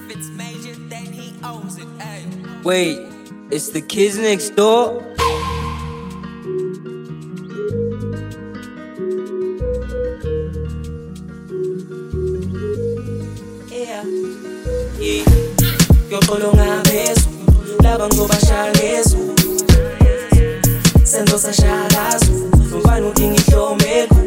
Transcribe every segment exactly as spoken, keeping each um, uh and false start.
it's major, then he owns it, ayy. Wait, it's the kids next door? Yeah, yeah. Yoxolo ngabezu, laba ngizobashaya ngezulu. Senzo sashakazu, mfana udinga ihlomeko.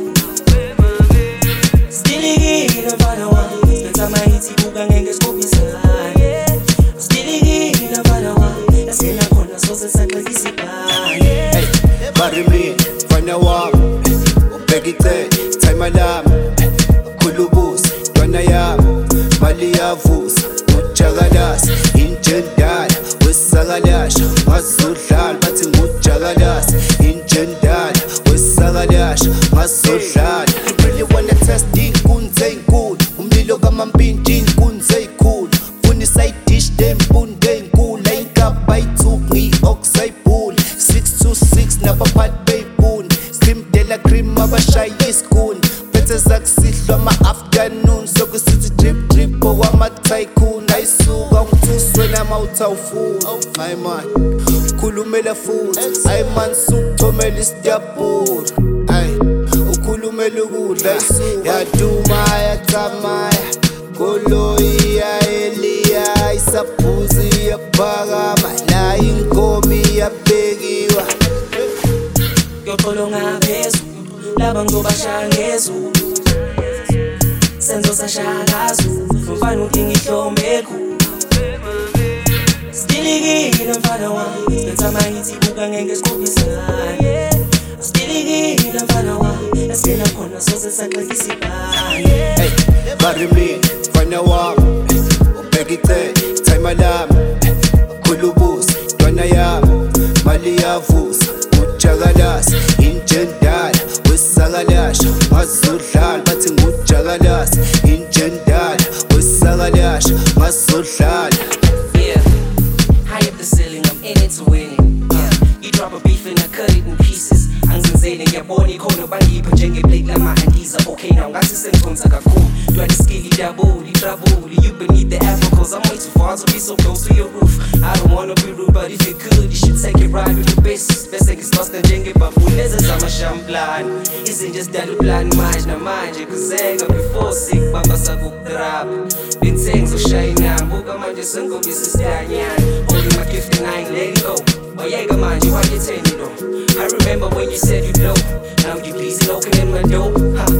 Stilikile mfana wami, betha mayithi buka ngeke sikubisane. Stilikile mfana wami, lasena khona soze saxekisa ibhani. Hey, barimlini, mfana wami, ubheka icele, time alami, khulubusi, ntwana yami, mali yavusa, ujakalasi, injendala, wesakalasha, ngazodlala, bathi ngujakalasi, injendala, wesakalasha, ngazodlala. You really wanna test inkunzi ey'nkulu, umlilo kamampinti inkunzi ey'khulu, funa iside dish dempundu ey'nkulu, ay'nkapha ay'thupha ngi-ox ay'bhuli, six two six nabaphathi bey'puni, scream dela cream abashayi isikuni, phethe zakusihlwa ama-afternoon, sokusithi drip drip okwama-tycoon, ayisuka ngithuswe nama-uthi awufuni, hayi man, ukhulumela futhi, hayi man sukuthomela isityabhula, hayi ukhulumela ukudla ayisuka, yaduma yacamaya, koloyi yayeliya, isaphuzi yaphakama, la inkomi yabekiwa. Yoxolo ngaphezulu, laba ngizobashaya ngezulu. Senzo sashakazu, mfana udinga ihlomeko. Stilikile mfana wami, betha mayithi buka ngeke sikubisane. Stilikile mfana wami, lasena khona soze saxekisa ibhani. Hey, barimlini, mfana wami, ubheka icele, time alami, khulubusi, ntwana yami, mali yavusa, ujakalasi, injendala, wesakalasha, ngazodlala, bathi ngujakalasi, injendala, wesakalasha, ngazodlala. Yeah, high up the ceiling, I'm in it to win it. Yeah, you drop a beef and I cut it in pieces. Angizenzele ngiyabona ikhona bangipha njengeblade lama-andiza. Okay now ngathi sengikhonza kakhulu, dwaliskili dabuli, trabuli. You beneath the apple cause I'm way too far to be so close to your roof. I don't wanna be rude but if you could you should take it right with your basis. Bese ngisibasta njengebhabhuli ezenzama shamplani. Izinje zidala uplani manje namanje kuzeka before sick bamba sakukudraba. Benthe ngizoshaya inamba buka manje sengikhombisa isidanyana. Holding my gift and I ain't let it go. Wayeka manje why you tell me no? I remember when you said you'd blow. Now you busy looking in my dope, huh?